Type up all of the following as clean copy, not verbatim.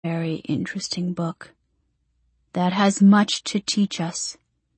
very interesting book that has much to teach us.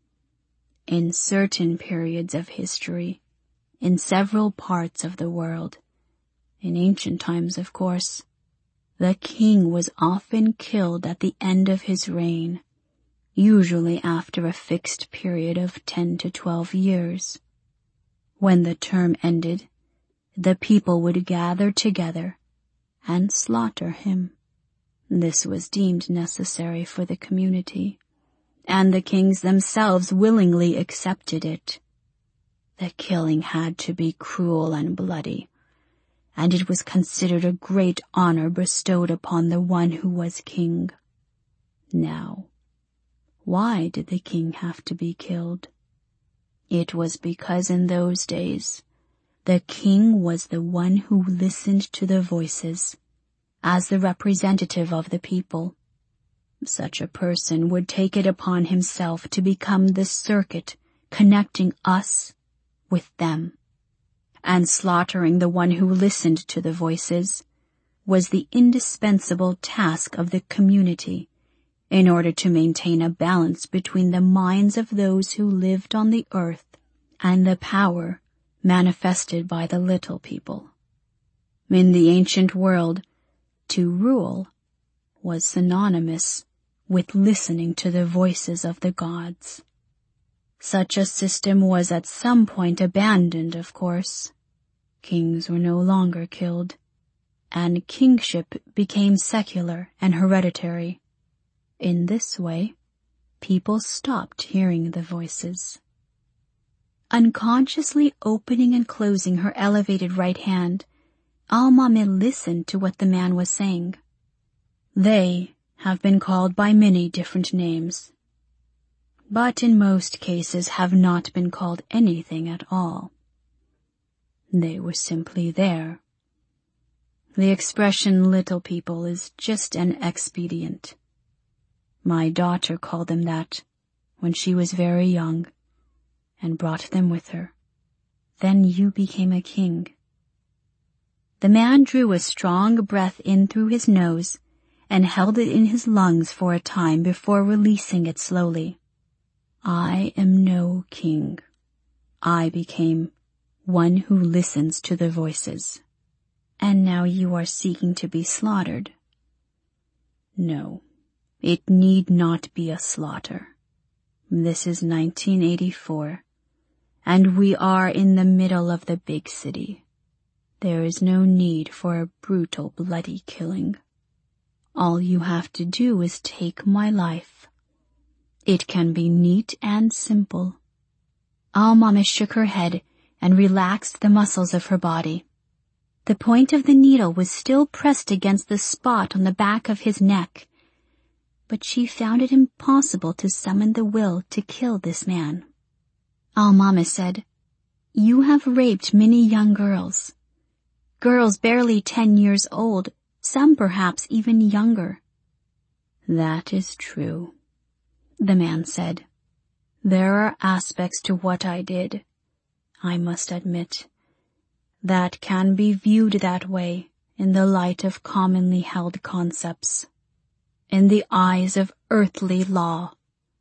In certain periods of history, in several parts of the world, in ancient times of course, the king was often killed at the end of his reign, usually after a fixed period of 10 to 12 years. When the term ended, the people would gather together and slaughter him. This was deemed necessary for the community, and the kings themselves willingly accepted it. The killing had to be cruel and bloody, and it was considered a great honor bestowed upon the one who was king. Now, why did the king have to be killed? It was because in those days, the king was the one who listened to the voices as the representative of the people. Such a person would take it upon himself to become the circuit connecting us with them, and slaughtering the one who listened to the voices was the indispensable task of the community in order to maintain a balance between the minds of those who lived on the earth and the power manifested by the little people. In the ancient world, to rule was synonymous with listening to the voices of the gods. Such a system was at some point abandoned, of course. Kings were no longer killed, and kingship became secular and hereditary. In this way, people stopped hearing the voices. Unconsciously opening and closing her elevated right hand, Al-Mame listened to what the man was saying. They have been called by many different names, but in most cases have not been called anything at all. They were simply there. The expression little people is just an expedient. My daughter called them that when she was very young and brought them with her. Then you became a king. The man drew a strong breath in through his nose and held it in his lungs for a time before releasing it slowly. I am no king. I became one who listens to the voices. And now you are seeking to be slaughtered. No, it need not be a slaughter. This is 1984, and we are in the middle of the big city. There is no need for a brutal, bloody killing. All you have to do is take my life. It can be neat and simple. Al-Mame shook her head and relaxed the muscles of her body. The point of the needle was still pressed against the spot on the back of his neck, but she found it impossible to summon the will to kill this man. Al-Mame said, "You have raped many young girls. Girls barely 10 years old, some perhaps even younger." "That is true," the man said. "There are aspects to what I did, I must admit, that can be viewed that way in the light of commonly held concepts. In the eyes of earthly law,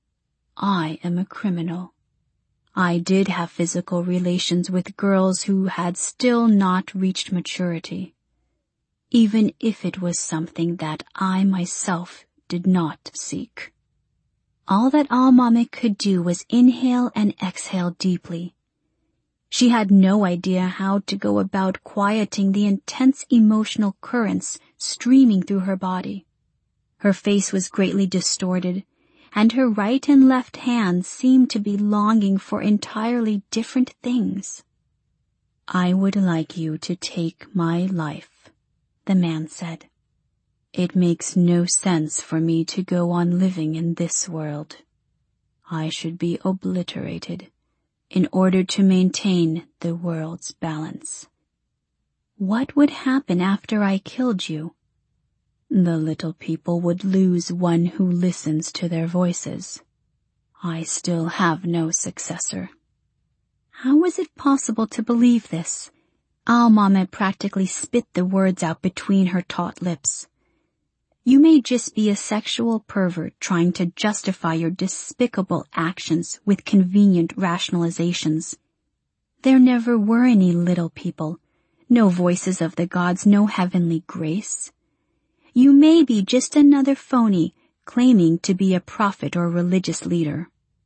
I am a criminal. I did have physical relations with girls who had still not reached maturity, even if it was something that I myself did not seek." All that Al-Mame could do was inhale and exhale deeply. She had no idea how to go about quieting the intense emotional currents streaming through her body. Her face was greatly distorted, and her right and left hands seemed to be longing for entirely different things. "I would like you to take my life," the man said. "It makes no sense for me to go on living in this world. I should be obliterated in order to maintain the world's balance." "What would happen after I killed you?" "The little people would lose one who listens to their voices. I still have no successor." How was it possible to believe this? Al-Mame practically spit the words out between her taut lips. You may just be a sexual pervert trying to justify your despicable actions with convenient rationalizations. There never were any little people, no voices of the gods, no heavenly grace. You may be just another phony claiming to be a prophet or religious leader.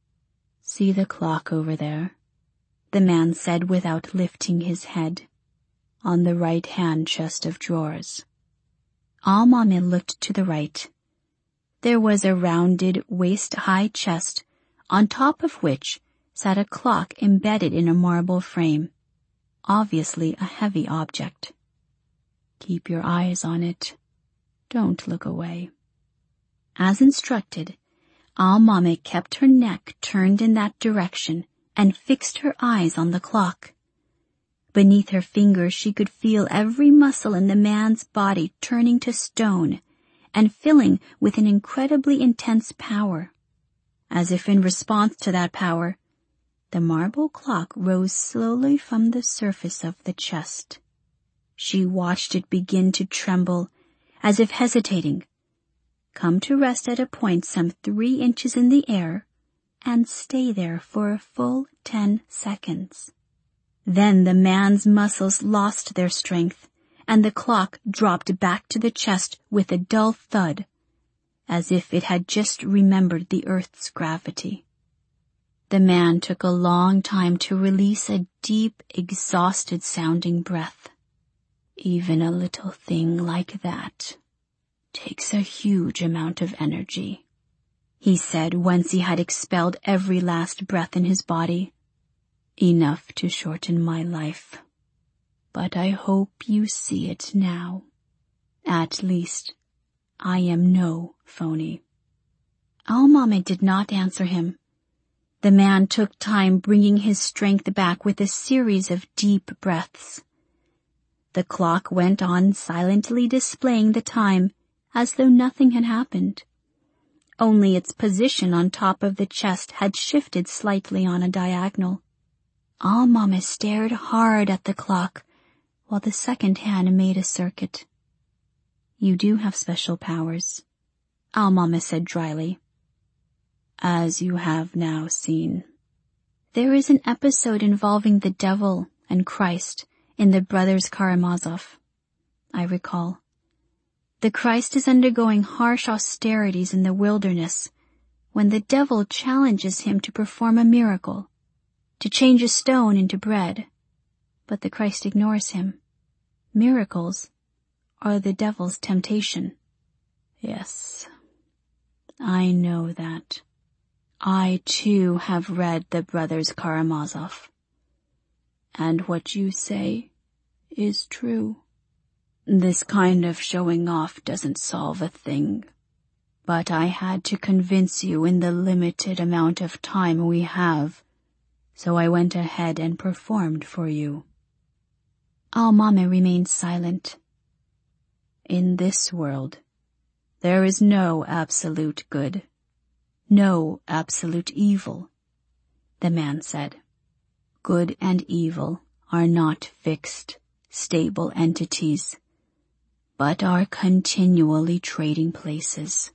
See the clock over there, the man said without lifting his head, on the right-hand chest of drawers. Al-Mu'min looked to the right. There was a rounded, waist-high chest, on top of which sat a clock embedded in a marble frame, obviously a heavy object. Keep your eyes on it. Don't look away. As instructed, Al-Mu'min kept her neck turned in that direction and fixed her eyes on the clock. Beneath her fingers she could feel every muscle in the man's body turning to stone and filling with an incredibly intense power. As if in response to that power, the marble clock rose slowly from the surface of the chest. She watched it begin to tremble, as if hesitating, come to rest at a point some 3 inches in the air, and stay there for a full 10 seconds. Then the man's muscles lost their strength, and the clock dropped back to the chest with a dull thud, as if it had just remembered the earth's gravity. The man took a long time to release a deep, exhausted-sounding breath. Even a little thing like that takes a huge amount of energy, he said once he had expelled every last breath in his body. Enough to shorten my life. But I hope you see it now. At least, I am no phony. Al-Mu'min did not answer him. The man took time bringing his strength back with a series of deep breaths. The clock went on silently displaying the time as though nothing had happened. Only its position on top of the chest had shifted slightly on a diagonal. Al-Mu'min stared hard at the clock while the second hand made a circuit. You do have special powers, Al-Mu'min said dryly. As you have now seen. There is an episode involving the devil and Christ in the Brothers Karamazov, I recall. The Christ is undergoing harsh austerities in the wilderness when the devil challenges him to perform a miracle, to change a stone into bread, but the Christ ignores him. Miracles are the devil's temptation. Yes, I know that. I too have read the Brothers Karamazov. And what you say is true. This kind of showing off doesn't solve a thing. But I had to convince you in the limited amount of time we have, so I went ahead and performed for you. Al-Mu'min remained silent. In this world, there is no absolute good, no absolute evil, the man said. Good and evil are not fixed, stable entities, but are continually trading places.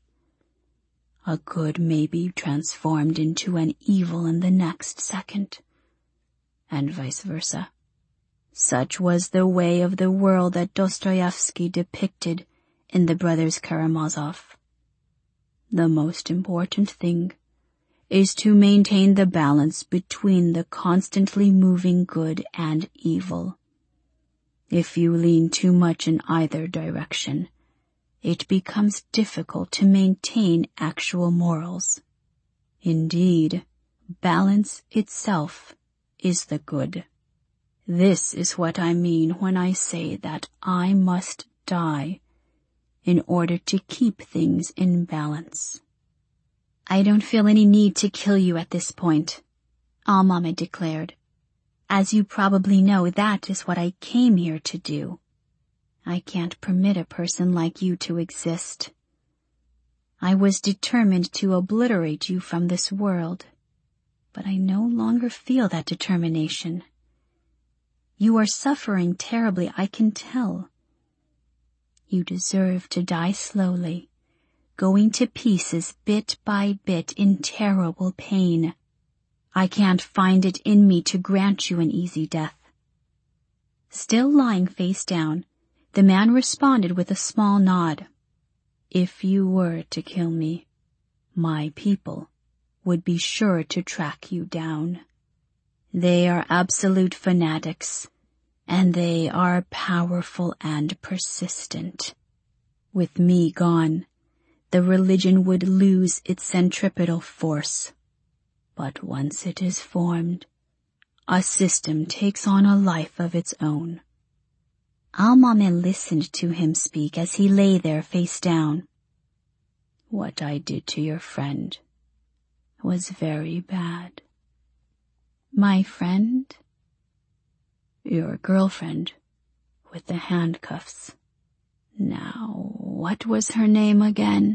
A good may be transformed into an evil in the next second, and vice versa. Such was the way of the world that Dostoevsky depicted in the Brothers Karamazov. The most important thing is to maintain the balance between the constantly moving good and evil. If you lean too much in either direction, it becomes difficult to maintain actual morals. Indeed, balance itself is the good. This is what I mean when I say that I must die in order to keep things in balance. I don't feel any need to kill you at this point, Al-Mu'min declared. As you probably know, that is what I came here to do. I can't permit a person like you to exist. I was determined to obliterate you from this world, but I no longer feel that determination. You are suffering terribly, I can tell. You deserve to die slowly going to pieces bit by bit in terrible pain. I can't find it in me to grant you an easy death." Still lying face down, the man responded with a small nod. "If you were to kill me, my people would be sure to track you down. They are absolute fanatics, and they are powerful and persistent. With me gone, the religion would lose its centripetal force. But once it is formed, a system takes on a life of its own." Al-Mame listened to him speak as he lay there face down. "What I did to your friend was very bad." "My friend?" "Your girlfriend with the handcuffs. Now, what was her name again?"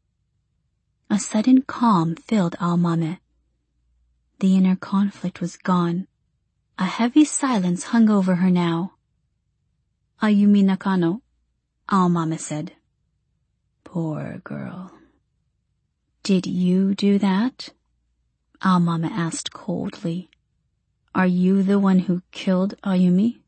A sudden calm filled Al-Mame. The inner conflict was gone. A heavy silence hung over her now. "Ayumi Nakano," Al-Mame said. "Poor girl." "Did you do that?" Al-Mame asked coldly. "Are you the one who killed Ayumi?"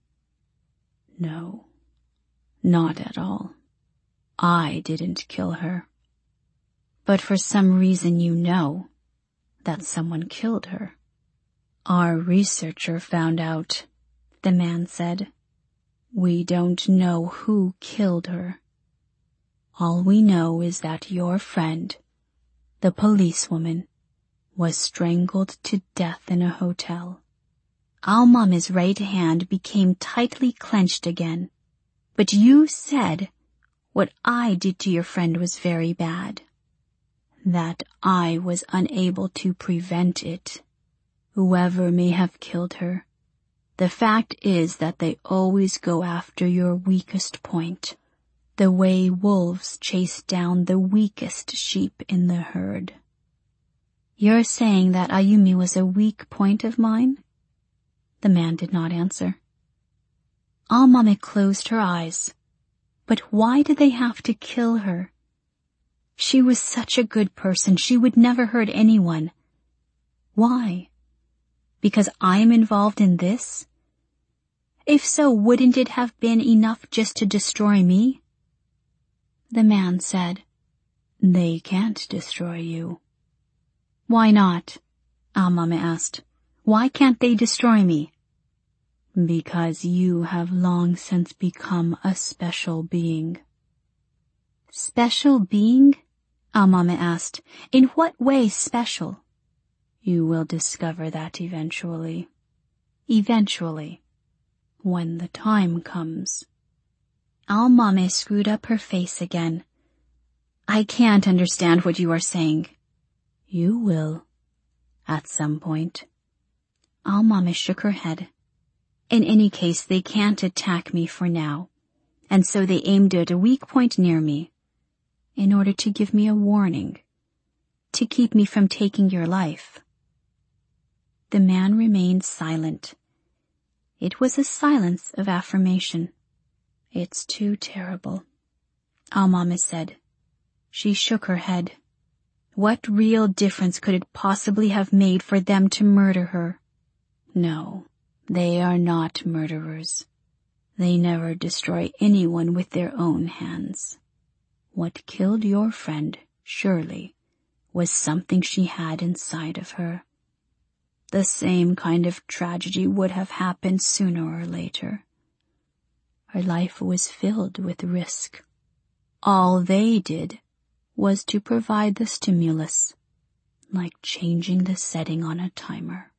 "No, not at all. I didn't kill her." "But for some reason you know that someone killed her." "Our researcher found out," the man said. "We don't know who killed her. All we know is that your friend, the policewoman, was strangled to death in a hotel." Al-Mame's right hand became tightly clenched again. "But you said what I did to your friend was very bad." "That I was unable to prevent it. Whoever may have killed her, the fact is that they always go after your weakest point, the way wolves chase down the weakest sheep in the herd." "You're saying that Ayumi was a weak point of mine?" The man did not answer. Al-Mame closed her eyes. But why did they have to kill her? She was such a good person. She would never hurt anyone. Why? Because I'm involved in this? If so, wouldn't it have been enough just to destroy me? The man said, "They can't destroy you." "Why not?" Al-Mame asked. "Why can't they destroy me?" "Because you have long since become a special being." "Special being?" Al-Mame asked. "In what way special?" "You will discover that eventually." "Eventually." "When the time comes." Al-Mame screwed up her face again. "I can't understand what you are saying." "You will, at some point." Al-Mame shook her head. "In any case, they can't attack me for now, and so they aimed at a weak point near me, in order to give me a warning, to keep me from taking your life." The man remained silent. It was a silence of affirmation. "It's too terrible," Al-Mame said. She shook her head. What real difference could it possibly have made for them to murder her? No, they are not murderers. They never destroy anyone with their own hands. What killed your friend, surely, was something she had inside of her. The same kind of tragedy would have happened sooner or later. Her life was filled with risk. All they did was to provide the stimulus, like changing the setting on a timer.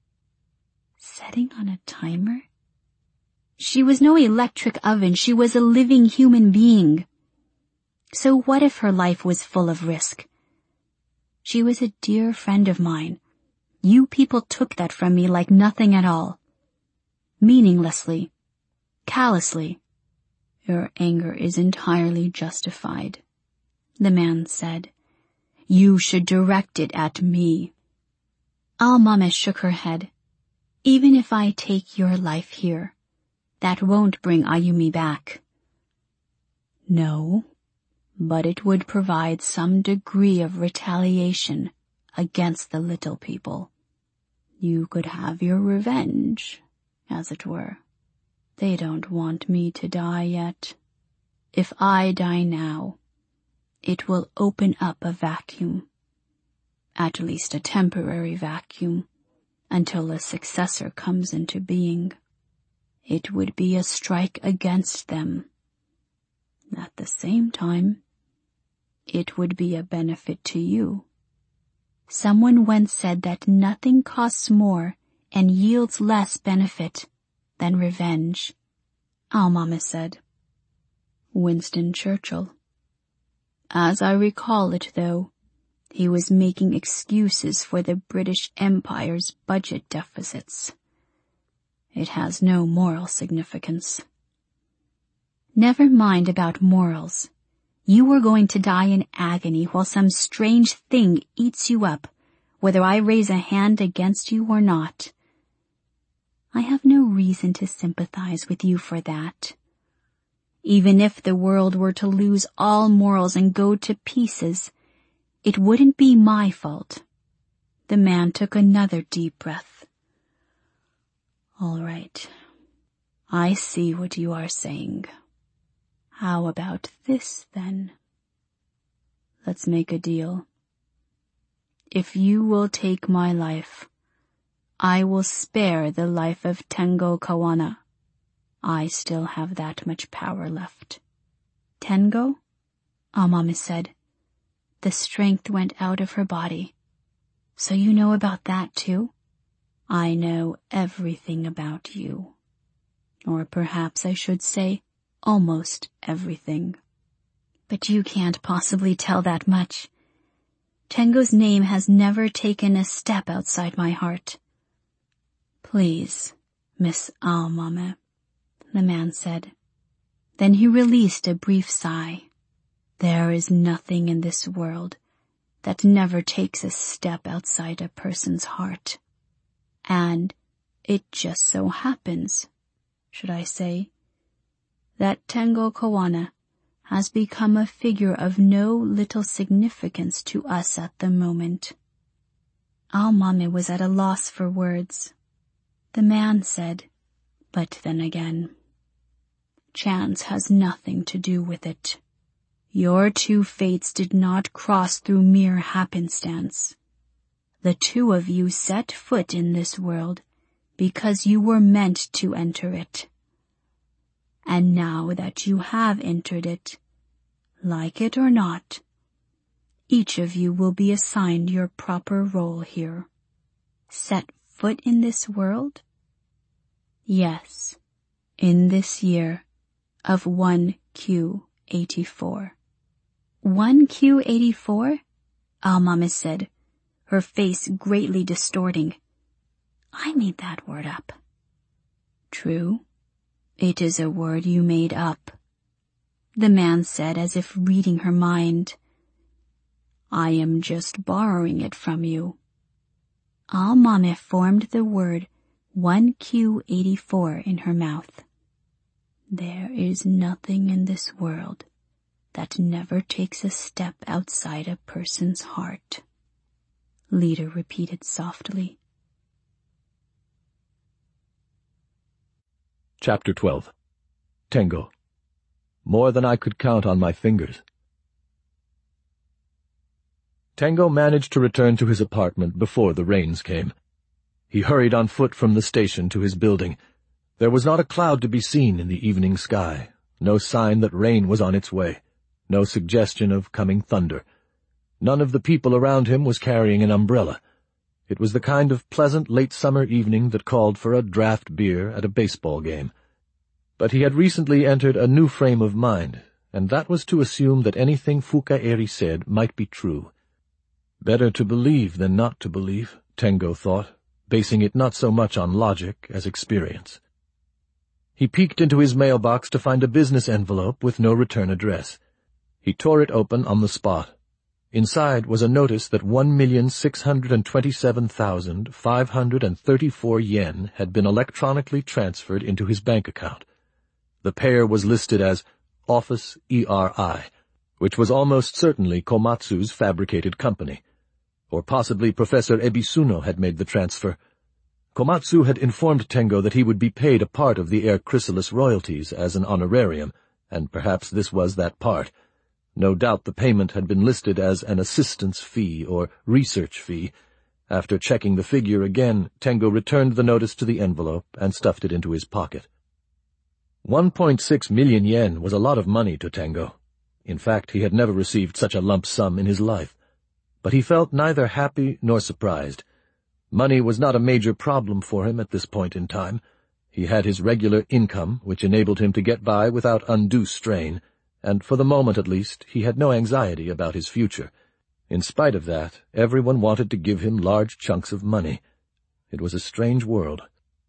Setting on a timer? She was no electric oven. She was a living human being. So what if her life was full of risk? She was a dear friend of mine. You people took that from me like nothing at all. Meaninglessly. Callously. Your anger is entirely justified, the man said. You should direct it at me. Al-Mame shook her head. Even if I take your life here, that won't bring Ayumi back. No, but it would provide some degree of retaliation against the little people. You could have your revenge, as it were. They don't want me to die yet. If I die now, it will open up a vacuum, at least a temporary vacuum, until a successor comes into being. It would be a strike against them. At the same time, it would be a benefit to you. Someone once said that nothing costs more and yields less benefit than revenge. Al-Mame said. Winston Churchill. As I recall it, though, he was making excuses for the British Empire's budget deficits. It has no moral significance. Never mind about morals. You are going to die in agony while some strange thing eats you up, whether I raise a hand against you or not. I have no reason to sympathize with you for that. Even if the world were to lose all morals and go to pieces, it wouldn't be my fault. The man took another deep breath. All right. I see what you are saying. How about this, then? Let's make a deal. If you will take my life, I will spare the life of Tengo Kawana. I still have that much power left. Tengo? Al-Mame said. The strength went out of her body. So you know about that too? I know everything about you. Or perhaps I should say, almost everything. But you can't possibly tell that much. Tengo's name has never taken a step outside my heart. Please, Miss Al-Mame, the man said. Then he released a brief sigh. There is nothing in this world that never takes a step outside a person's heart. And it just so happens, should I say, that Tengo Kawana has become a figure of no little significance to us at the moment. Al-Mame was at a loss for words. The man said, but then again, chance has nothing to do with it. Your two fates did not cross through mere happenstance. The two of you set foot in this world because you were meant to enter it. And now that you have entered it, like it or not, each of you will be assigned your proper role here. Set foot in this world? Yes, in this year of 1Q84. 1Q84? Al-Mame said, her face greatly distorting. I made that word up. True. It is a word you made up, the man said as if reading her mind. I am just borrowing it from you. Al-Mame formed the word 1Q84 in her mouth. There is nothing in this world that never takes a step outside a person's heart, Leader repeated softly. Chapter 12. Tengo. More than I could count on my fingers. Tengo managed to return to his apartment before the rains came. He hurried on foot from the station to his building. There was not a cloud to be seen in the evening sky, no sign that rain was on its way, no suggestion of coming thunder. None of the people around him was carrying an umbrella. It was the kind of pleasant late summer evening that called for a draft beer at a baseball game. But he had recently entered a new frame of mind, and that was to assume that anything Fukaeri said might be true. Better to believe than not to believe, Tengo thought, basing it not so much on logic as experience. He peeked into his mailbox to find a business envelope with no return address. He tore it open on the spot. Inside was a notice that 1,627,534 yen had been electronically transferred into his bank account. The payer was listed as Office ERI, which was almost certainly Komatsu's fabricated company. Or possibly Professor Ebisuno had made the transfer. Komatsu had informed Tengo that he would be paid a part of the Air Chrysalis royalties as an honorarium, and perhaps this was that part. No doubt the payment had been listed as an assistance fee or research fee. After checking the figure again, Tengo returned the notice to the envelope and stuffed it into his pocket. 1.6 million yen was a lot of money to Tengo. In fact, he had never received such a lump sum in his life. But he felt neither happy nor surprised. Money was not a major problem for him at this point in time. He had his regular income, which enabled him to get by without undue strain, and for the moment at least, he had no anxiety about his future. In spite of that, everyone wanted to give him large chunks of money. It was a strange world.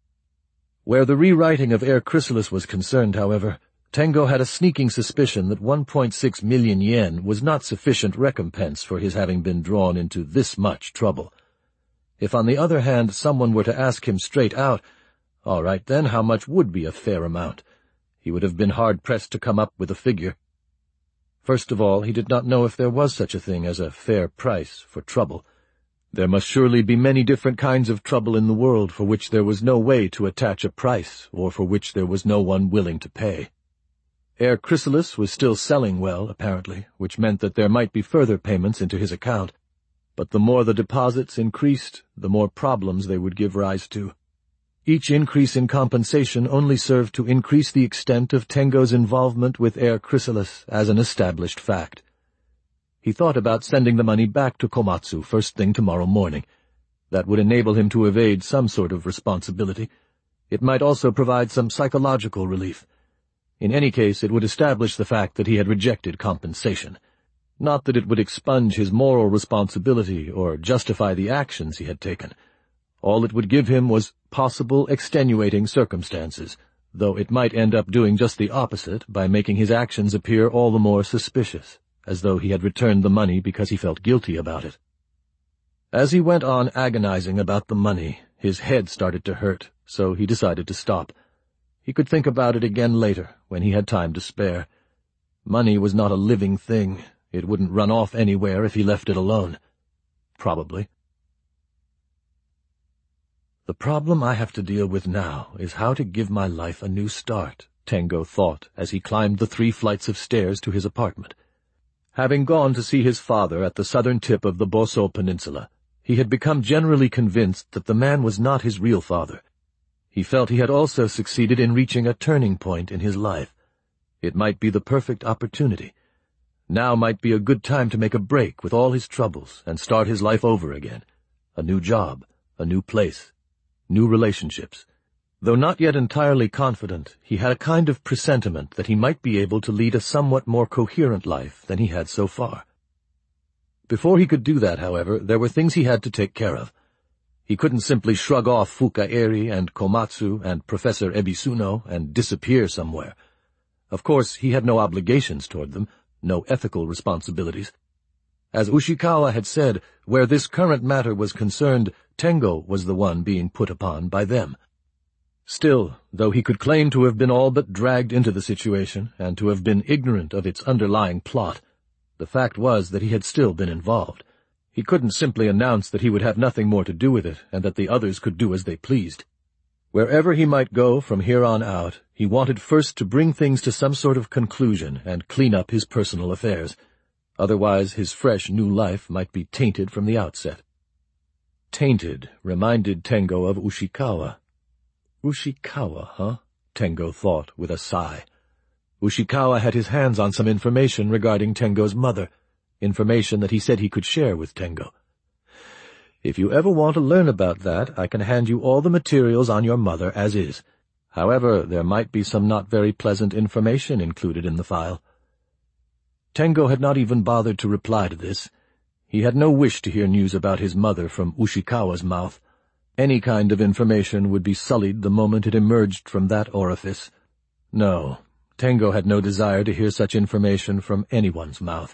Where the rewriting of Air Chrysalis was concerned, however, Tengo had a sneaking suspicion that 1.6 million yen was not sufficient recompense for his having been drawn into this much trouble. If, on the other hand, someone were to ask him straight out, all right then, how much would be a fair amount? He would have been hard-pressed to come up with a figure. First of all, he did not know if there was such a thing as a fair price for trouble. There must surely be many different kinds of trouble in the world for which there was no way to attach a price, or for which there was no one willing to pay. Air Chrysalis was still selling well, apparently, which meant that there might be further payments into his account. But the more the deposits increased, the more problems they would give rise to. Each increase in compensation only served to increase the extent of Tengo's involvement with Air Chrysalis as an established fact. He thought about sending the money back to Komatsu first thing tomorrow morning. That would enable him to evade some sort of responsibility. It might also provide some psychological relief. In any case, it would establish the fact that he had rejected compensation. Not that it would expunge his moral responsibility or justify the actions he had taken. All it would give him was possible extenuating circumstances, though it might end up doing just the opposite by making his actions appear all the more suspicious, as though he had returned the money because he felt guilty about it. As he went on agonizing about the money, his head started to hurt, so he decided to stop. He could think about it again later, when he had time to spare. Money was not a living thing. It wouldn't run off anywhere if he left it alone. Probably. The problem I have to deal with now is how to give my life a new start, Tengo thought as he climbed the 3 flights of stairs to his apartment. Having gone to see his father at the southern tip of the Boso Peninsula, he had become generally convinced that the man was not his real father. He felt he had also succeeded in reaching a turning point in his life. It might be the perfect opportunity. Now might be a good time to make a break with all his troubles and start his life over again. A new job, a new place, new relationships. Though not yet entirely confident, he had a kind of presentiment that he might be able to lead a somewhat more coherent life than he had so far. Before he could do that, however, there were things he had to take care of. He couldn't simply shrug off Fukaeri and Komatsu and Professor Ebisuno and disappear somewhere. Of course, he had no obligations toward them, no ethical responsibilities. As Ushikawa had said, where this current matter was concerned, Tengo was the one being put upon by them. Still, though he could claim to have been all but dragged into the situation and to have been ignorant of its underlying plot, the fact was that he had still been involved. He couldn't simply announce that he would have nothing more to do with it and that the others could do as they pleased. Wherever he might go from here on out, he wanted first to bring things to some sort of conclusion and clean up his personal affairs. Otherwise, his fresh new life might be tainted from the outset. Tainted reminded Tengo of Ushikawa. Ushikawa, huh? Tengo thought with a sigh. Ushikawa had his hands on some information regarding Tengo's mother, information that he said he could share with Tengo. If you ever want to learn about that, I can hand you all the materials on your mother as is. However, there might be some not very pleasant information included in the file. Tengo had not even bothered to reply to this. He had no wish to hear news about his mother from Ushikawa's mouth. Any kind of information would be sullied the moment it emerged from that orifice. No, Tengo had no desire to hear such information from anyone's mouth.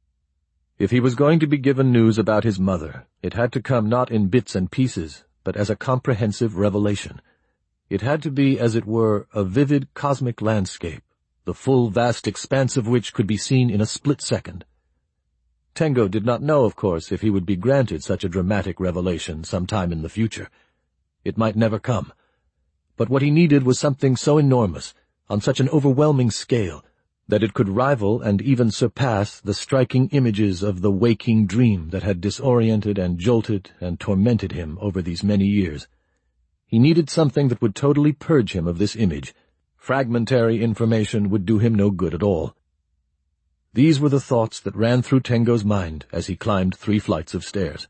If he was going to be given news about his mother, it had to come not in bits and pieces, but as a comprehensive revelation. It had to be, as it were, a vivid cosmic landscape, the full vast expanse of which could be seen in a split second. Tengo did not know, of course, if he would be granted such a dramatic revelation some time in the future. It might never come. But what he needed was something so enormous, on such an overwhelming scale, that it could rival and even surpass the striking images of the waking dream that had disoriented and jolted and tormented him over these many years. He needed something that would totally purge him of this image. Fragmentary information would do him no good at all. These were the thoughts that ran through Tengo's mind as he climbed 3 flights of stairs.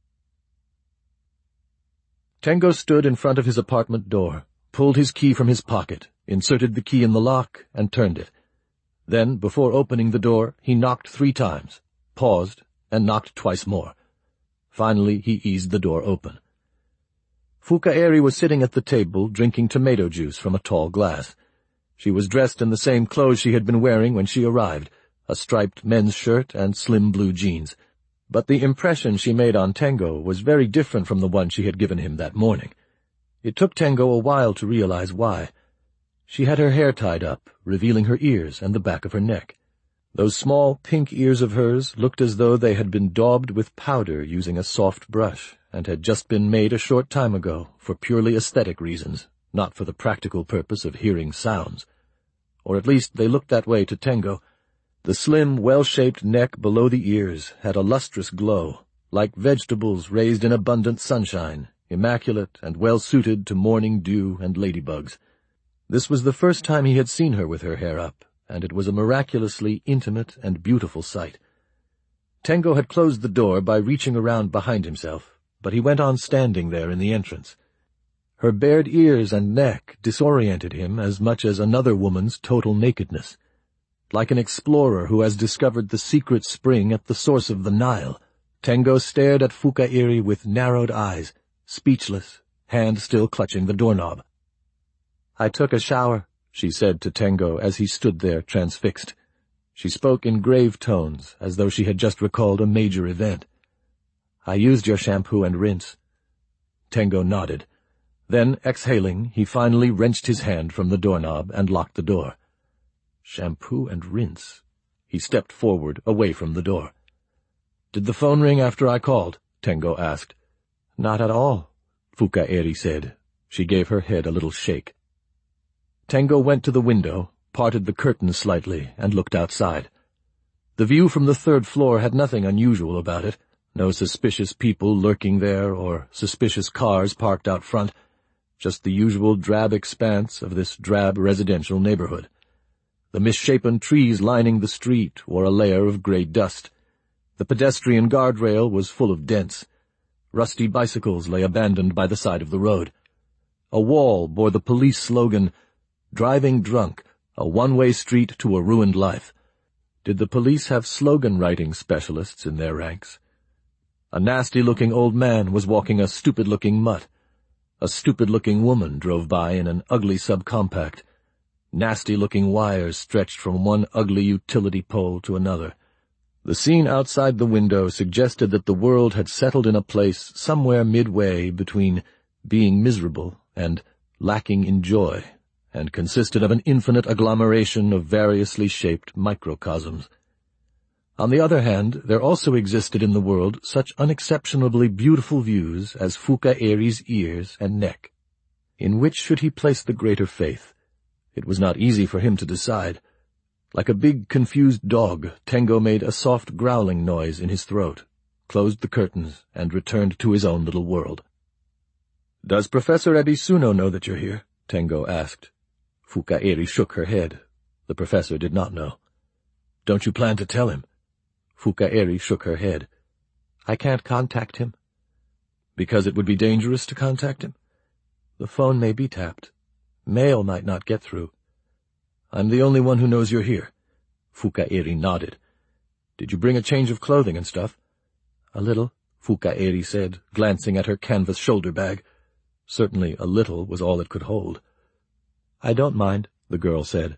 Tengo stood in front of his apartment door, pulled his key from his pocket, inserted the key in the lock, and turned it. Then, before opening the door, he knocked 3 times, paused, and knocked twice more. Finally, he eased the door open. Fukaeri was sitting at the table drinking tomato juice from a tall glass. She was dressed in the same clothes she had been wearing when she arrived, a striped men's shirt and slim blue jeans. But the impression she made on Tengo was very different from the one she had given him that morning. It took Tengo a while to realize why. She had her hair tied up, revealing her ears and the back of her neck. Those small pink ears of hers looked as though they had been daubed with powder using a soft brush, and had just been made a short time ago for purely aesthetic reasons, not for the practical purpose of hearing sounds. Or at least they looked that way to Tengo. The slim, well-shaped neck below the ears had a lustrous glow, like vegetables raised in abundant sunshine, immaculate and well-suited to morning dew and ladybugs. This was the first time he had seen her with her hair up, and it was a miraculously intimate and beautiful sight. Tengo had closed the door by reaching around behind himself, but he went on standing there in the entrance. Her bared ears and neck disoriented him as much as another woman's total nakedness. Like an explorer who has discovered the secret spring at the source of the Nile, Tengo stared at Fukaeri with narrowed eyes, speechless, hand still clutching the doorknob. "I took a shower," she said to Tengo as he stood there transfixed. She spoke in grave tones, as though she had just recalled a major event. "I used your shampoo and rinse." Tengo nodded. Then, exhaling, he finally wrenched his hand from the doorknob and locked the door. Shampoo and rinse. He stepped forward, away from the door. "Did the phone ring after I called?" Tengo asked. "Not at all," Fukaeri said. She gave her head a little shake. Tengo went to the window, parted the curtains slightly, and looked outside. The view from the 3rd floor had nothing unusual about it, no suspicious people lurking there or suspicious cars parked out front, just the usual drab expanse of this drab residential neighborhood. The misshapen trees lining the street wore a layer of gray dust. The pedestrian guardrail was full of dents. Rusty bicycles lay abandoned by the side of the road. A wall bore the police slogan, "Driving drunk, a one-way street to a ruined life." Did the police have slogan-writing specialists in their ranks? A nasty-looking old man was walking a stupid-looking mutt. A stupid-looking woman drove by in an ugly subcompact. Nasty-looking wires stretched from one ugly utility pole to another. The scene outside the window suggested that the world had settled in a place somewhere midway between being miserable and lacking in joy, and consisted of an infinite agglomeration of variously shaped microcosms. On the other hand, there also existed in the world such unexceptionably beautiful views as Fukaeri's ears and neck. In which should he place the greater faith? It was not easy for him to decide. Like a big, confused dog, Tengo made a soft growling noise in his throat, closed the curtains, and returned to his own little world. "Does Professor Ebisuno know that you're here?" Tengo asked. Fukaeri shook her head. The professor did not know. "Don't you plan to tell him?" Fukaeri shook her head. "I can't contact him." "Because it would be dangerous to contact him?" "The phone may be tapped. Mail might not get through." "I'm the only one who knows you're here." Fukaeri nodded. "Did you bring a change of clothing and stuff?" "A little," Fukaeri said, glancing at her canvas shoulder bag. Certainly a little was all it could hold. "I don't mind," the girl said.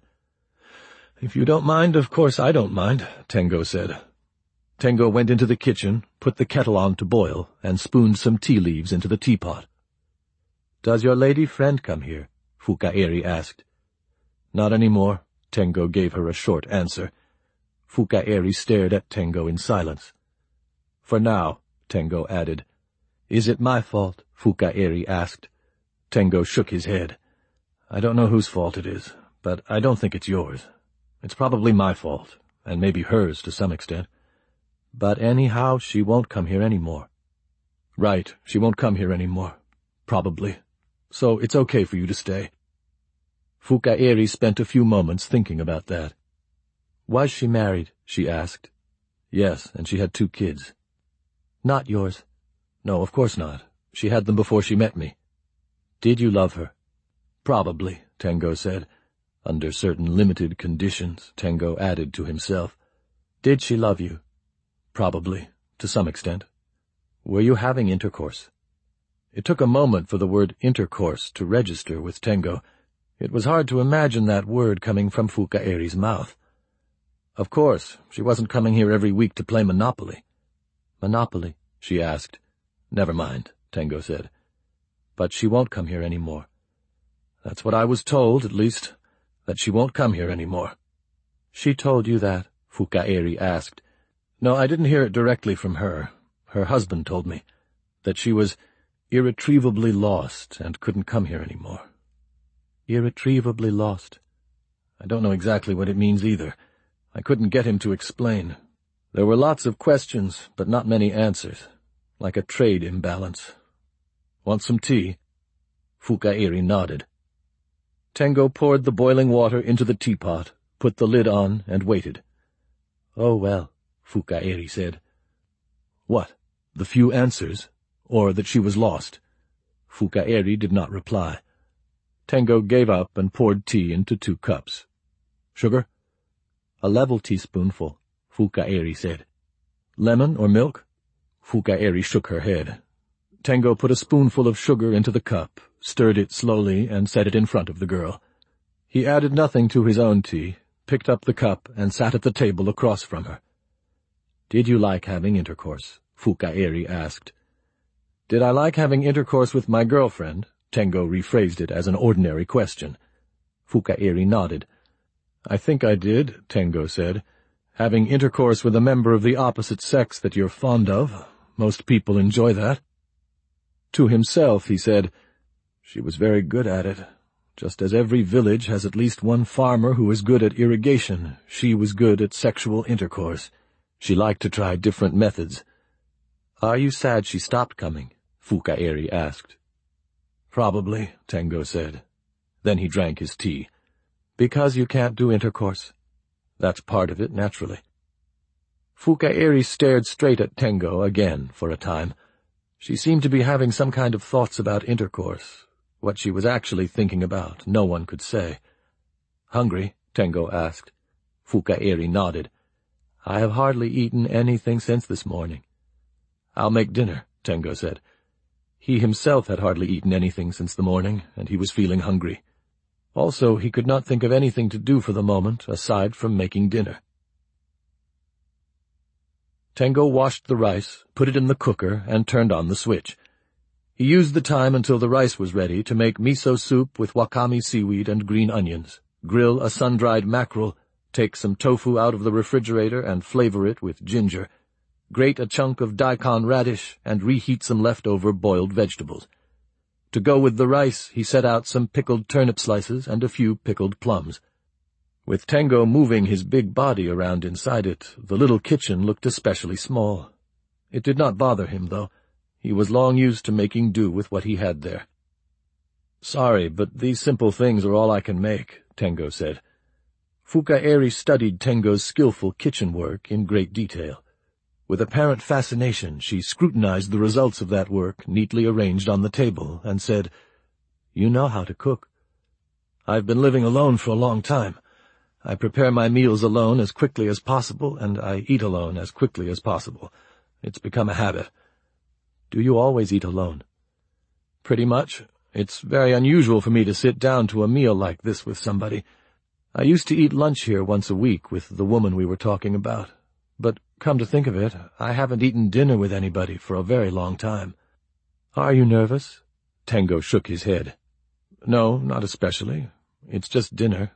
"If you don't mind, of course I don't mind," Tengo said. Tengo went into the kitchen, put the kettle on to boil, and spooned some tea leaves into the teapot. "Does your lady friend come here?" Fukaeri asked. "Not any more," Tengo gave her a short answer. Fukaeri stared at Tengo in silence. "For now," Tengo added. "Is it my fault?" Fukaeri asked. Tengo shook his head. "I don't know whose fault it is, but I don't think it's yours. It's probably my fault, and maybe hers to some extent. But anyhow, she won't come here any more." "Right, she won't come here any more. Probably. So it's okay for you to stay." Fukaeri spent a few moments thinking about that. "Was she married?" she asked. "Yes, and she had 2 kids." "Not yours?" "No, of course not. She had them before she met me." "Did you love her?" "Probably," Tengo said. Under certain limited conditions, Tengo added to himself. "Did she love you?" "Probably, to some extent." "Were you having intercourse?" It took a moment for the word intercourse to register with Tengo. It was hard to imagine that word coming from Fukaeri's mouth. "Of course, she wasn't coming here every week to play Monopoly." "Monopoly?" she asked. "Never mind," Tengo said. "But she won't come here any more." "That's what I was told, at least, that she won't come here any more." "She told you that?" Fukaeri asked. "No, I didn't hear it directly from her. Her husband told me that she was irretrievably lost and couldn't come here any more." "Irretrievably lost?" "I don't know exactly what it means either. I couldn't get him to explain. There were lots of questions, but not many answers, like a trade imbalance. Want some tea?" Fukaeri nodded. Tengo poured the boiling water into the teapot, put the lid on, and waited. "Oh, well," Fukaeri said. "What? The few answers? Or that she was lost?" Fukaeri did not reply. Tengo gave up and poured tea into 2 cups. "Sugar?" "A level teaspoonful," Fukaeri said. "Lemon or milk?" Fukaeri shook her head. Tengo put a spoonful of sugar into the cup, stirred it slowly, and set it in front of the girl. He added nothing to his own tea, picked up the cup, and sat at the table across from her. "Did you like having intercourse?" Fukaeri asked. "Did I like having intercourse with my girlfriend?" Tengo rephrased it as an ordinary question. Fukaeri nodded. "I think I did," Tengo said. "Having intercourse with a member of the opposite sex that you're fond of. Most people enjoy that." To himself he said, "She was very good at it. Just as every village has at least one farmer who is good at irrigation, she was good at sexual intercourse. She liked to try different methods." "Are you sad she stopped coming?" Fukaeri asked. "Probably," Tengo said. Then he drank his tea. "Because you can't do intercourse?" "That's part of it, naturally." Fukaeri stared straight at Tengo again for a time. She seemed to be having some kind of thoughts about intercourse. What she was actually thinking about, no one could say. "Hungry?" Tengo asked. Fukaeri nodded. "I have hardly eaten anything since this morning." "I'll make dinner," Tengo said. He himself had hardly eaten anything since the morning, and he was feeling hungry. Also, he could not think of anything to do for the moment aside from making dinner. Tengo washed the rice, put it in the cooker, and turned on the switch. He used the time until the rice was ready to make miso soup with wakame seaweed and green onions, grill a sun-dried mackerel, take some tofu out of the refrigerator and flavor it with ginger, grate a chunk of daikon radish, and reheat some leftover boiled vegetables. To go with the rice, he set out some pickled turnip slices and a few pickled plums. With Tengo moving his big body around inside it, the little kitchen looked especially small. It did not bother him, though. He was long used to making do with what he had there. "Sorry, but these simple things are all I can make," Tengo said. Fukaeri studied Tengo's skillful kitchen work in great detail. With apparent fascination, she scrutinized the results of that work, neatly arranged on the table, and said, "You know how to cook." "I've been living alone for a long time. I prepare my meals alone as quickly as possible, and I eat alone as quickly as possible. It's become a habit." "Do you always eat alone?" "Pretty much. It's very unusual for me to sit down to a meal like this with somebody. I used to eat lunch here once a week with the woman we were talking about. But, come to think of it, I haven't eaten dinner with anybody for a very long time." "Are you nervous?" Tengo shook his head. "No, not especially. It's just dinner.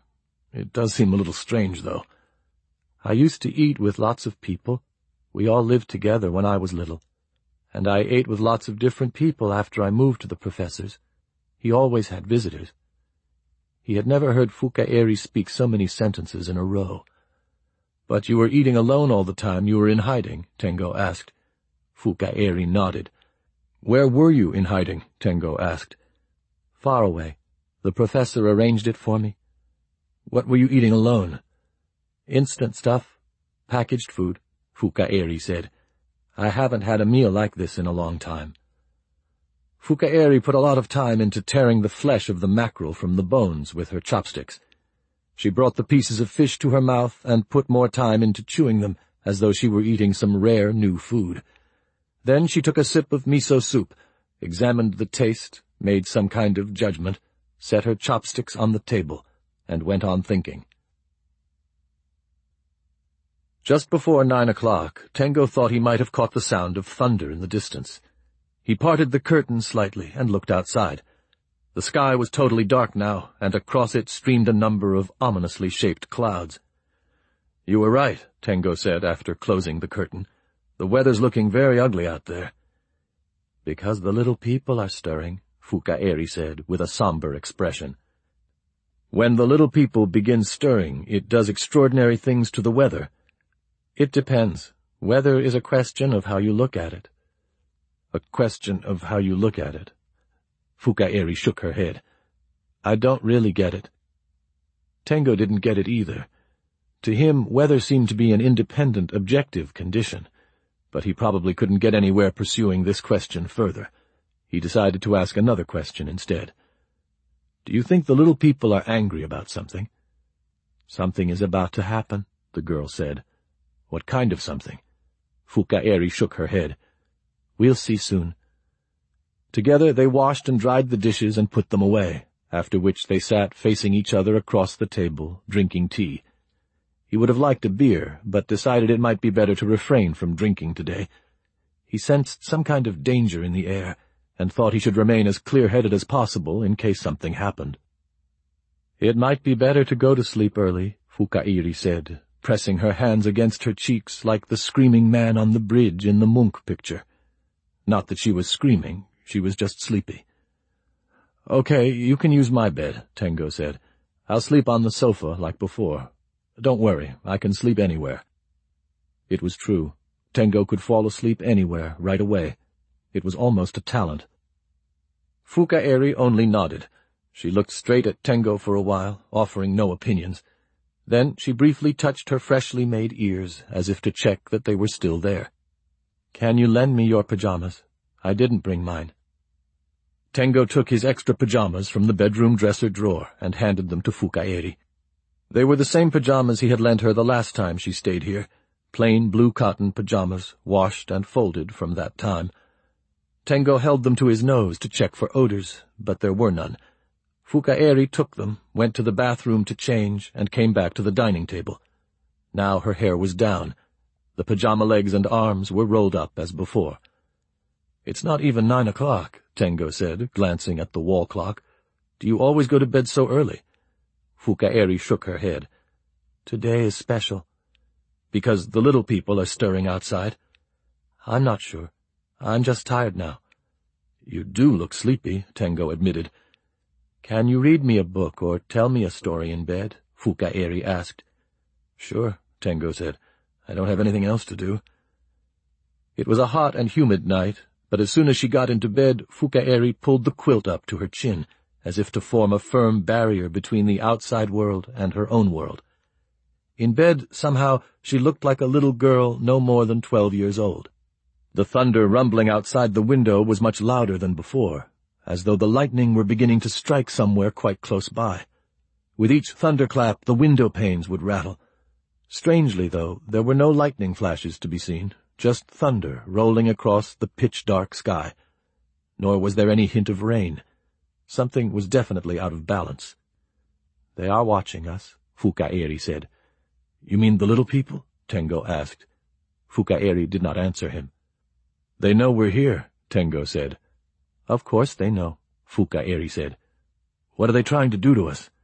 It does seem a little strange, though. I used to eat with lots of people. We all lived together when I was little. And I ate with lots of different people after I moved to the professor's. He always had visitors. He had never heard Fukaeri speak so many sentences in a row. "But you were eating alone all the time you were in hiding?" Tengo asked. Fukaeri nodded. "Where were you in hiding?" Tengo asked. "Far away. The professor arranged it for me." "What were you eating alone?" "Instant stuff. Packaged food," Fukaeri said. "I haven't had a meal like this in a long time." Fukaeri put a lot of time into tearing the flesh of the mackerel from the bones with her chopsticks. She brought the pieces of fish to her mouth and put more time into chewing them, as though she were eating some rare new food. Then she took a sip of miso soup, examined the taste, made some kind of judgment, set her chopsticks on the table, and went on thinking. Just before 9 o'clock, Tengo thought he might have caught the sound of thunder in the distance. He parted the curtain slightly and looked outside. The sky was totally dark now, and across it streamed a number of ominously shaped clouds. "You were right," Tengo said after closing the curtain. "The weather's looking very ugly out there." "Because the little people are stirring," Fukaeri said with a somber expression. "When the little people begin stirring, it does extraordinary things to the weather." "It depends. Weather is a question of how you look at it." "A question of how you look at it." Fukaeri shook her head. "I don't really get it." Tengo didn't get it either. To him, weather seemed to be an independent, objective condition, but he probably couldn't get anywhere pursuing this question further. He decided to ask another question instead. "Do you think the little people are angry about something?" "Something is about to happen," the girl said. "What kind of something?" Fukaeri shook her head. "We'll see soon." Together they washed and dried the dishes and put them away, after which they sat facing each other across the table, drinking tea. He would have liked a beer, but decided it might be better to refrain from drinking today. He sensed some kind of danger in the air, and thought he should remain as clear-headed as possible in case something happened. "It might be better to go to sleep early," Fukaeri said, pressing her hands against her cheeks like the screaming man on the bridge in the Munch picture. Not that she was screaming, she was just sleepy. "Okay, you can use my bed," Tengo said. "I'll sleep on the sofa like before. Don't worry, I can sleep anywhere." It was true. Tengo could fall asleep anywhere, right away. It was almost a talent. Fukaeri only nodded. She looked straight at Tengo for a while, offering no opinions. Then she briefly touched her freshly made ears, as if to check that they were still there. "Can you lend me your pajamas? I didn't bring mine." Tengo took his extra pajamas from the bedroom dresser drawer and handed them to Fukaeri. They were the same pajamas he had lent her the last time she stayed here, plain blue cotton pajamas, washed and folded from that time. Tengo held them to his nose to check for odors, but there were none. Fukaeri took them, went to the bathroom to change, and came back to the dining table. Now her hair was down. The pajama legs and arms were rolled up as before. "It's not even 9 o'clock, Tengo said, glancing at the wall clock. "Do you always go to bed so early?" Fukaeri shook her head. "Today is special." "Because the little people are stirring outside?" "I'm not sure. I'm just tired now." "You do look sleepy," Tengo admitted. "Can you read me a book or tell me a story in bed?" Fukaeri asked. "Sure," Tengo said. "I don't have anything else to do." It was a hot and humid night, but as soon as she got into bed, Fukaeri pulled the quilt up to her chin, as if to form a firm barrier between the outside world and her own world. In bed, somehow, she looked like a little girl no more than 12 years old. The thunder rumbling outside the window was much louder than before, as though the lightning were beginning to strike somewhere quite close by. With each thunderclap, the window panes would rattle. Strangely, though, there were no lightning flashes to be seen, just thunder rolling across the pitch-dark sky. Nor was there any hint of rain. Something was definitely out of balance. "They are watching us," Fukaeri said. "You mean the little people?" Tengo asked. Fukaeri did not answer him. "They know we're here," Tengo said. "Of course they know," Fukaeri said. "What are they trying to do to us?"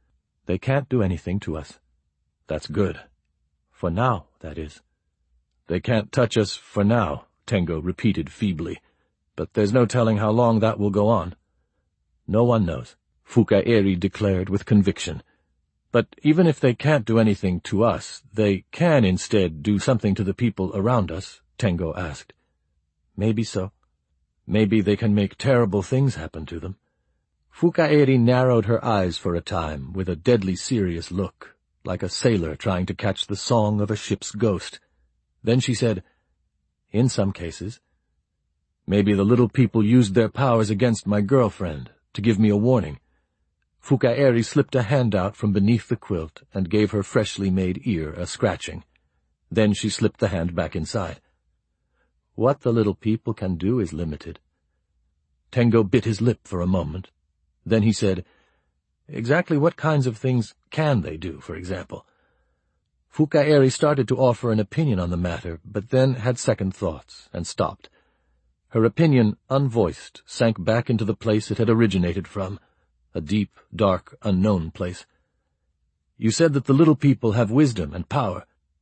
They can't do anything to us. That's good. For now, that is. They can't touch us for now, Tengo repeated feebly, but there's no telling how long that will go on. No one knows, Fukaeri declared with conviction. But even if they can't do anything to us, they can instead do something to the people around us, Tengo asked. Maybe so. Maybe they can make terrible things happen to them. Fukaeri narrowed her eyes for a time with a deadly serious look, like a sailor trying to catch the song of a ship's ghost. Then she said, "In some cases. Maybe the little people used their powers against my girlfriend, to give me a warning." Fukaeri slipped a hand out from beneath the quilt and gave her freshly made ear a scratching. Then she slipped the hand back inside. What the little people can do is limited. Tengo bit his lip for a moment. Then he said, "Exactly what kinds of things can they do, for example?" Fukaeri started to offer an opinion on the matter, but then had second thoughts, and stopped. Her opinion, unvoiced, sank back into the place it had originated from, a deep, dark, unknown place. "You said that the little people have wisdom and power."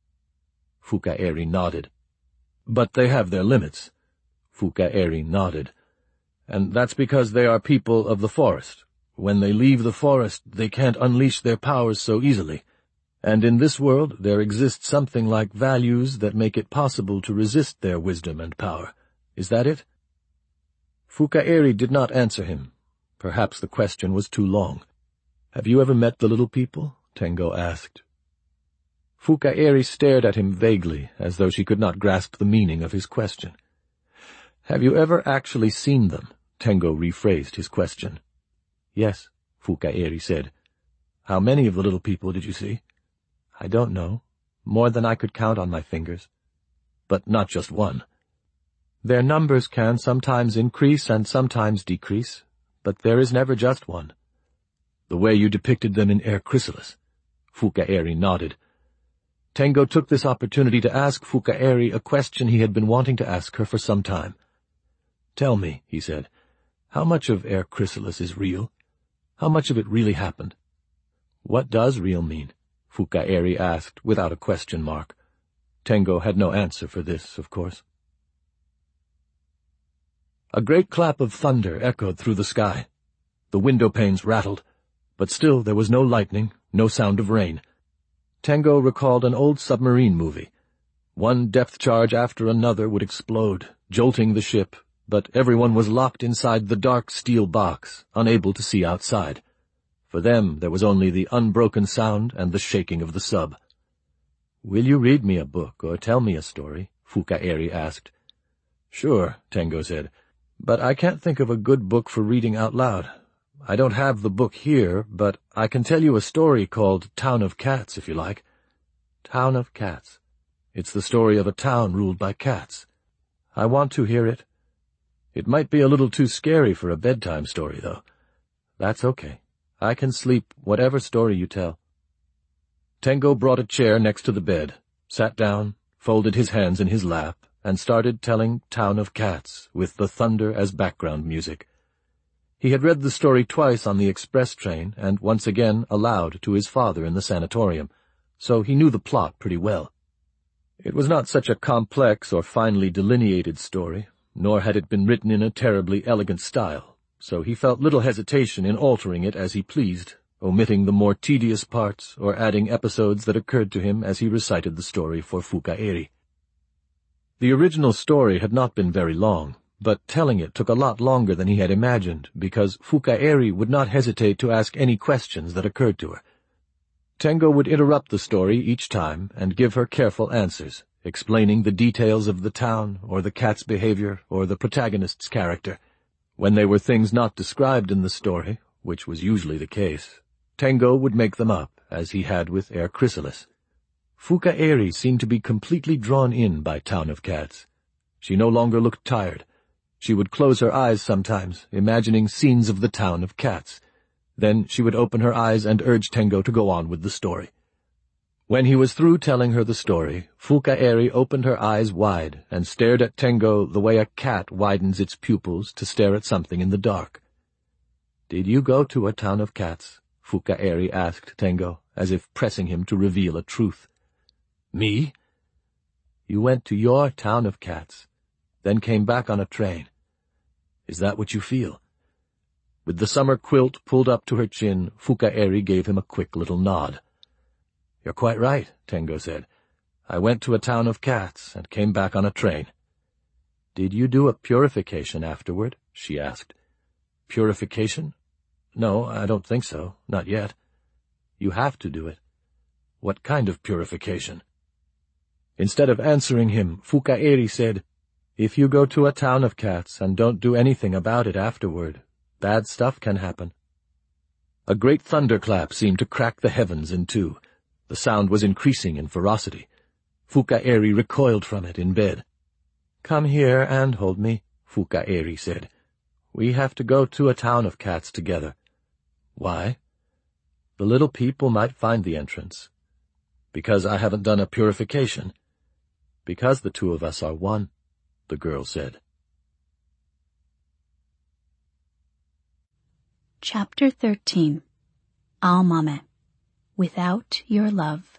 Fukaeri nodded. "But they have their limits." Fukaeri nodded. "And that's because they are people of the forest. When they leave the forest, they can't unleash their powers so easily. And in this world there exists something like values that make it possible to resist their wisdom and power. Is that it?" Fukaeri did not answer him. Perhaps the question was too long. "Have you ever met the little people?" Tengo asked. Fukaeri stared at him vaguely, as though she could not grasp the meaning of his question. "Have you ever actually seen them?" Tengo rephrased his question. "Yes," Fukaeri said. "How many of the little people did you see?" "I don't know. More than I could count on my fingers." "But not just one." "Their numbers can sometimes increase and sometimes decrease, but there is never just one." "The way you depicted them in Air Chrysalis." Fukaeri nodded. Tengo took this opportunity to ask Fukaeri a question he had been wanting to ask her for some time. "Tell me," he said, "how much of Air Chrysalis is real? How much of it really happened?" "What does real mean?" Fukaeri asked, without a question mark. Tengo had no answer for this, of course. A great clap of thunder echoed through the sky. The window panes rattled, but still there was no lightning, no sound of rain. Tengo recalled an old submarine movie. One depth charge after another would explode, jolting the ship, but everyone was locked inside the dark steel box, unable to see outside. For them there was only the unbroken sound and the shaking of the sub. "Will you read me a book or tell me a story?" Fukaeri asked. "Sure," Tengo said, "but I can't think of a good book for reading out loud. I don't have the book here, but I can tell you a story called Town of Cats, if you like." "Town of Cats." "It's the story of a town ruled by cats." "I want to hear it." "It might be a little too scary for a bedtime story, though." "That's okay. I can sleep whatever story you tell." Tengo brought a chair next to the bed, sat down, folded his hands in his lap, and started telling Town of Cats, with the thunder as background music. He had read the story twice on the express train, and once again aloud to his father in the sanatorium, so he knew the plot pretty well. It was not such a complex or finely delineated story, nor had it been written in a terribly elegant style, so he felt little hesitation in altering it as he pleased, omitting the more tedious parts or adding episodes that occurred to him as he recited the story for Fukaeri. The original story had not been very long, but telling it took a lot longer than he had imagined, because Fukaeri would not hesitate to ask any questions that occurred to her. Tengo would interrupt the story each time and give her careful answers, explaining the details of the town, or the cat's behavior, or the protagonist's character. When they were things not described in the story, which was usually the case, Tengo would make them up, as he had with Air Chrysalis. Fukaeri seemed to be completely drawn in by Town of Cats. She no longer looked tired. She would close her eyes sometimes, imagining scenes of the Town of Cats. Then she would open her eyes and urge Tengo to go on with the story. When he was through telling her the story, Fukaeri opened her eyes wide and stared at Tengo the way a cat widens its pupils to stare at something in the dark. "Did you go to a Town of Cats?" Fukaeri asked Tengo, as if pressing him to reveal a truth. Me? You went to your town of cats, then came back on a train. Is that what you feel? With the summer quilt pulled up to her chin, Fukaeri gave him a quick little nod. You're quite right, Tengo said. I went to a town of cats and came back on a train. Did you do a purification afterward? She asked. Purification? No, I don't think so. Not yet. You have to do it. What kind of purification? Instead of answering him, Fukaeri said, If you go to a town of cats and don't do anything about it afterward, bad stuff can happen. A great thunderclap seemed to crack the heavens in two. The sound was increasing in ferocity. Fukaeri recoiled from it in bed. Come here and hold me, Fukaeri said. We have to go to a town of cats together. Why? The little people might find the entrance. Because I haven't done a purification. Because the two of us are one, the girl said. Chapter 13. Al-Mame, Without Your Love.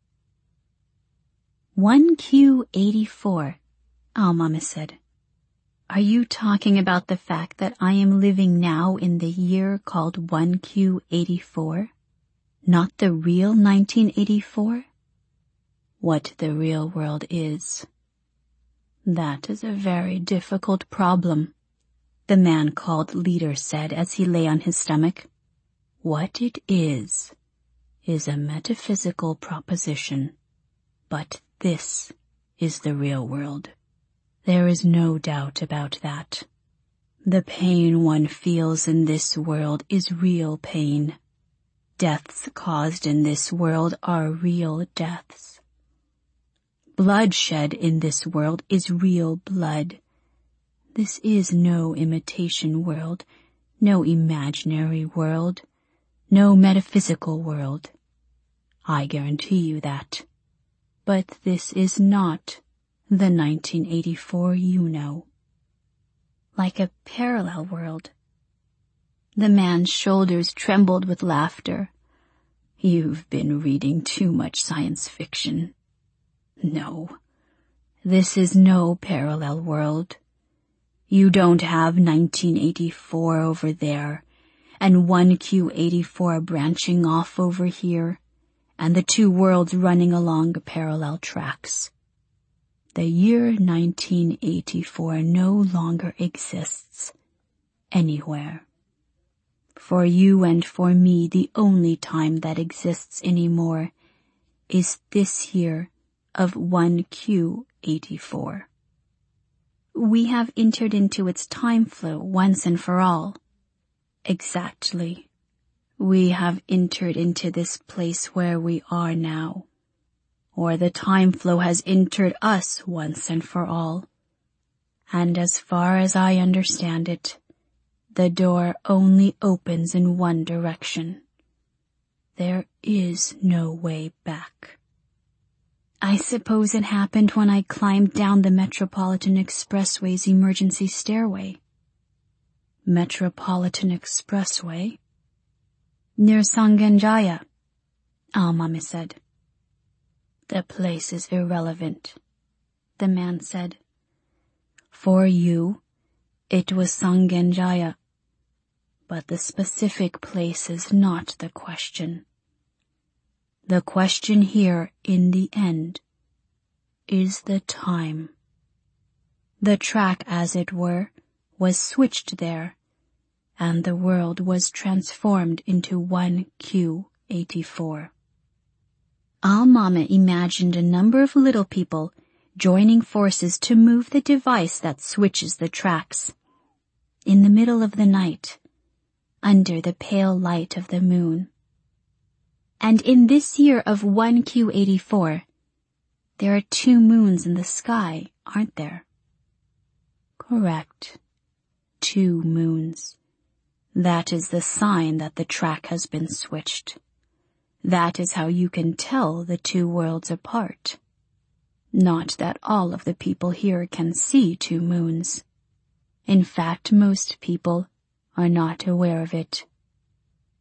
1Q84, Al-Mame said. Are you talking about the fact that I am living now in the year called 1Q84? Not the real 1984? What the real world is. That is a very difficult problem, the man called leader said as he lay on his stomach. What it is a metaphysical proposition, but this is the real world. There is no doubt about that. The pain one feels in this world is real pain. Deaths caused in this world are real deaths. Bloodshed in this world is real blood. This is no imitation world, no imaginary world, no metaphysical world. I guarantee you that. But this is not the 1984 you know. Like a parallel world. The man's shoulders trembled with laughter. You've been reading too much science fiction. No, this is no parallel world. You don't have 1984 over there, and 1Q84 branching off over here, and the two worlds running along parallel tracks. The year 1984 no longer exists anywhere. For you and for me, the only time that exists anymore is this year of 1Q84. We have entered into its time flow once and for all. Exactly. We have entered into this place where we are now. Or the time flow has entered us once and for all. And as far as I understand it, the door only opens in one direction. There is no way back. I suppose it happened when I climbed down the Metropolitan Expressway's emergency stairway. Metropolitan Expressway? Near Sangenjaya, Al-Mame said. The place is irrelevant, the man said. For you, it was Sangenjaya, but the specific place is not the question. The question here, in the end, is the time. The track, as it were, was switched there, and the world was transformed into 1Q84. Al-Mame imagined a number of little people joining forces to move the device that switches the tracks. In the middle of the night, under the pale light of the moon. And in this year of 1Q84, there are 2 moons in the sky, aren't there? Correct. 2 moons. That is the sign that the track has been switched. That is how you can tell the 2 worlds apart. Not that all of the people here can see 2 moons. In fact, most people are not aware of it.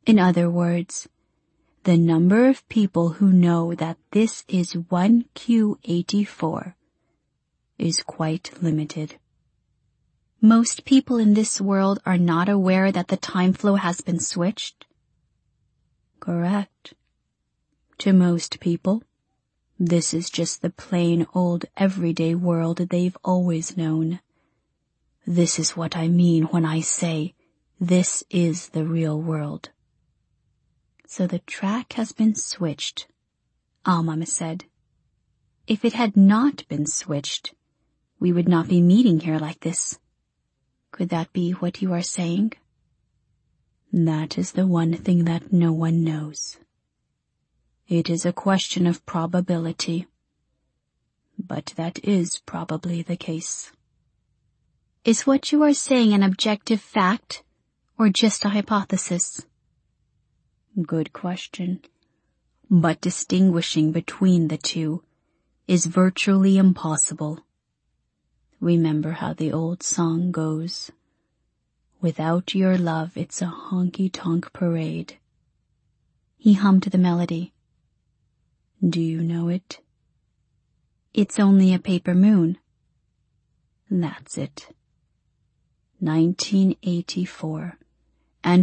In other words, the number of people who know that this is 1Q84 is quite limited. Most people in this world are not aware that the time flow has been switched. Correct. To most people, this is just the plain old everyday world they've always known. This is what I mean when I say this is the real world. So the track has been switched, Al-Mama said. If it had not been switched, we would not be meeting here like this. Could that be what you are saying? That is the one thing that no one knows. It is a question of probability. But that is probably the case. Is what you are saying an objective fact, or just a hypothesis? Good question. But distinguishing between the two is virtually impossible. Remember how the old song goes, "Without your love it's a honky-tonk parade." He hummed the melody. Do you know it? It's only a paper moon. That's it. 1984 and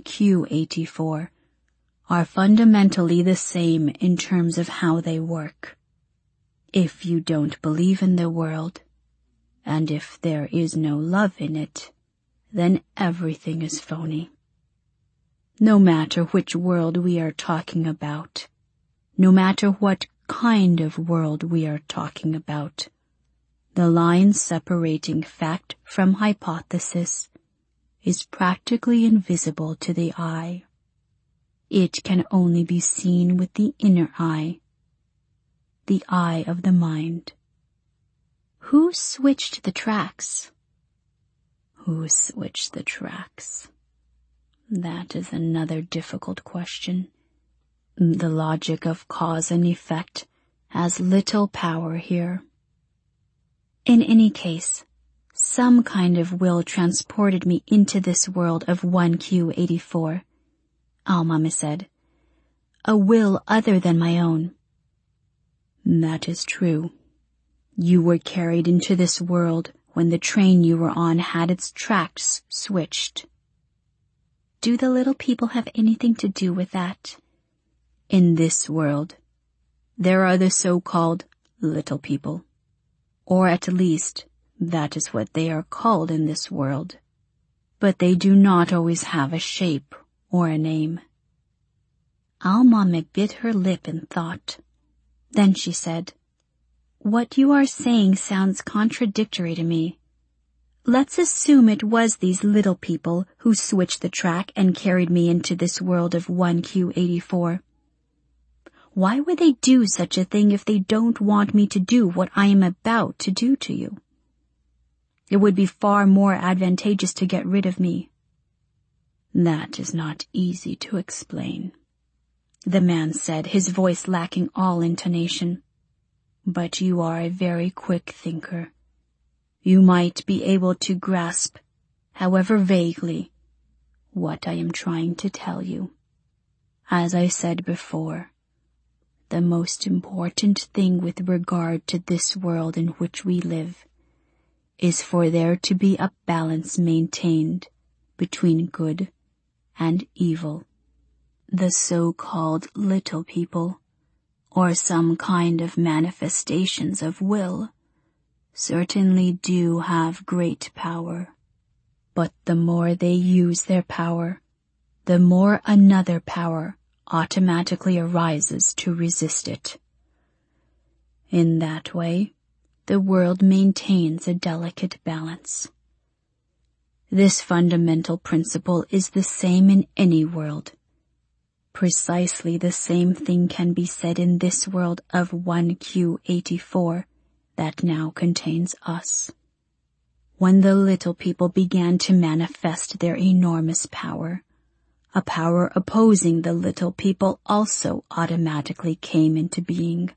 1Q84 are fundamentally the same in terms of how they work. If you don't believe in the world, and if there is no love in it, then everything is phony. No matter which world we are talking about, no matter what kind of world we are talking about, the line separating fact from hypothesis is practically invisible to the eye. It can only be seen with the inner eye, the eye of the mind. Who switched the tracks? Who switched the tracks? That is another difficult question. The logic of cause and effect has little power here. In any case, some kind of will transported me into this world of 1Q84, Al-Mama said. A will other than my own. That is true. You were carried into this world when the train you were on had its tracks switched. Do the little people have anything to do with that? In this world, there are the so-called little people. Or at least, that is what they are called in this world. But they do not always have a shape or a name. Al-Mama bit her lip in thought. Then she said, What you are saying sounds contradictory to me. Let's assume it was these little people who switched the track and carried me into this world of 1Q84. Why would they do such a thing if they don't want me to do what I am about to do to you? It would be far more advantageous to get rid of me. That is not easy to explain, the man said, his voice lacking all intonation. But you are a very quick thinker. You might be able to grasp, however vaguely, what I am trying to tell you. As I said before, the most important thing with regard to this world in which we live is for there to be a balance maintained between good and evil. The so-called little people, or some kind of manifestations of will, certainly do have great power. But the more they use their power, the more another power automatically arises to resist it. In that way, the world maintains a delicate balance. This fundamental principle is the same in any world. Precisely the same thing can be said in this world of 1Q84 that now contains us. When the little people began to manifest their enormous power, a power opposing the little people also automatically came into being.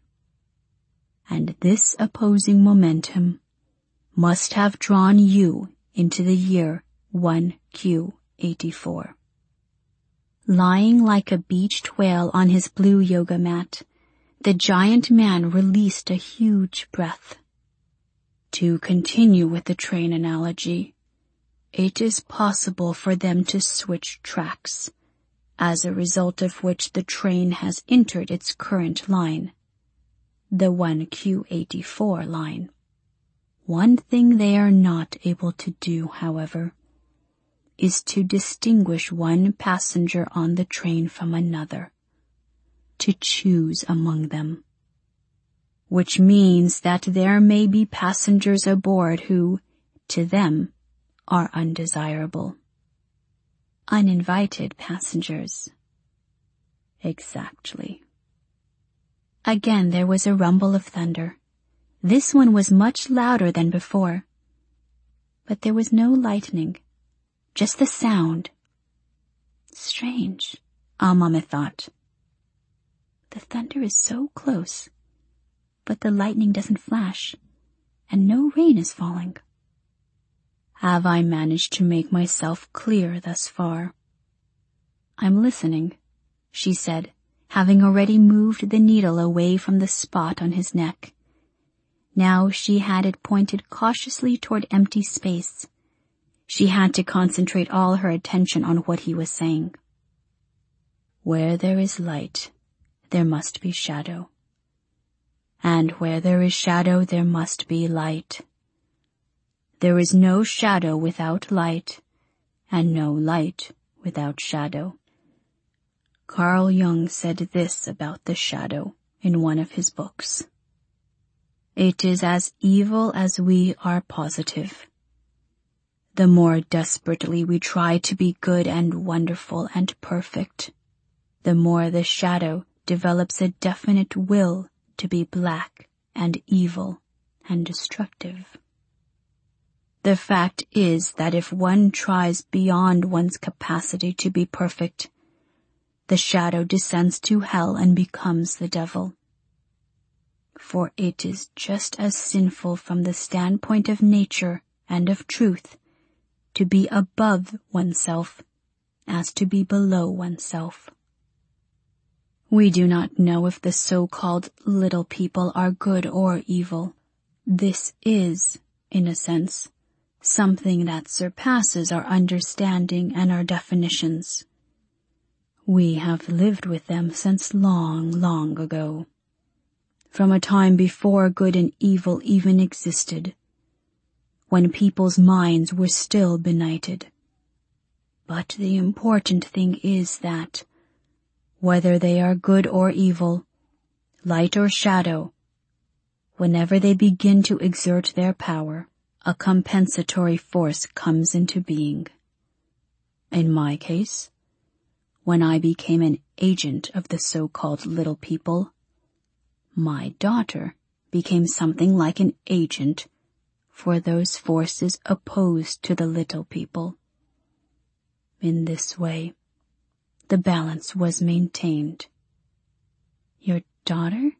And this opposing momentum must have drawn you into the year 1Q84. Lying like a beached whale on his blue yoga mat, the giant man released a huge breath. To continue with the train analogy, it is possible for them to switch tracks, as a result of which the train has entered its current line, the 1Q84 line. One thing they are not able to do, however, is to distinguish one passenger on the train from another, to choose among them, which means that there may be passengers aboard who, to them, are undesirable. Uninvited passengers. Exactly. Again there was a rumble of thunder. This one was much louder than before. But there was no lightning, just the sound. Strange, Al-Mame thought. The thunder is so close, but the lightning doesn't flash, and no rain is falling. Have I managed to make myself clear thus far? I'm listening, she said, having already moved the needle away from the spot on his neck. Now she had it pointed cautiously toward empty space. She had to concentrate all her attention on what he was saying. Where there is light, there must be shadow. And where there is shadow, there must be light. There is no shadow without light, and no light without shadow. Carl Jung said this about the shadow in one of his books. It is as evil as we are positive. The more desperately we try to be good and wonderful and perfect, the more the shadow develops a definite will to be black and evil and destructive. The fact is that if one tries beyond one's capacity to be perfect, the shadow descends to hell and becomes the devil. For it is just as sinful from the standpoint of nature and of truth to be above oneself as to be below oneself. We do not know if the so-called little people are good or evil. This is, in a sense, something that surpasses our understanding and our definitions. We have lived with them since long, long ago, from a time before good and evil even existed, when people's minds were still benighted. But the important thing is that, whether they are good or evil, light or shadow, whenever they begin to exert their power, a compensatory force comes into being. In my case, when I became an agent of the so-called little people, my daughter became something like an agent for those forces opposed to the little people. In this way, the balance was maintained. Your daughter?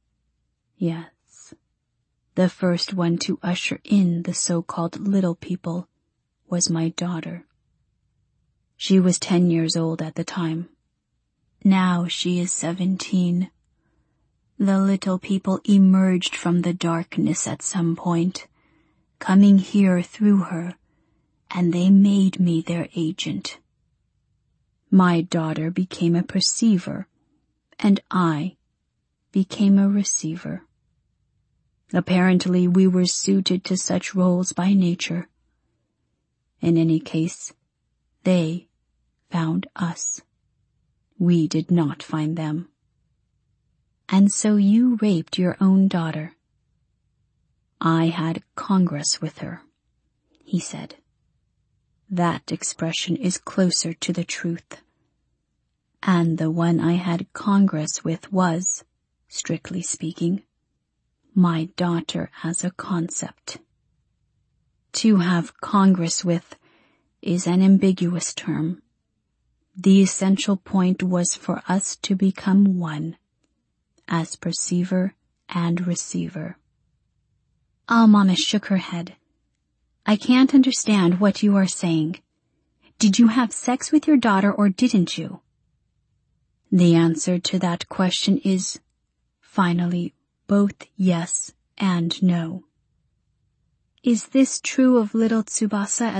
Yes. The first one to usher in the so-called little people was my daughter. She was 10 years old at the time. Now she is 17. The little people emerged from the darkness at some point, coming here through her, and they made me their agent. My daughter became a perceiver, and I became a receiver. Apparently we were suited to such roles by nature. In any case, they found us. We did not find them. And so you raped your own daughter. I had congress with her, he said. That expression is closer to the truth. And the one I had congress with was, strictly speaking, my daughter as a concept. To have congress with is an ambiguous term. The essential point was for us to become one, as perceiver and receiver. Al-Mame shook her head. I can't understand what you are saying. Did you have sex with your daughter or didn't you? The answer to that question is, finally, both yes and no. Is this true of little Tsubasa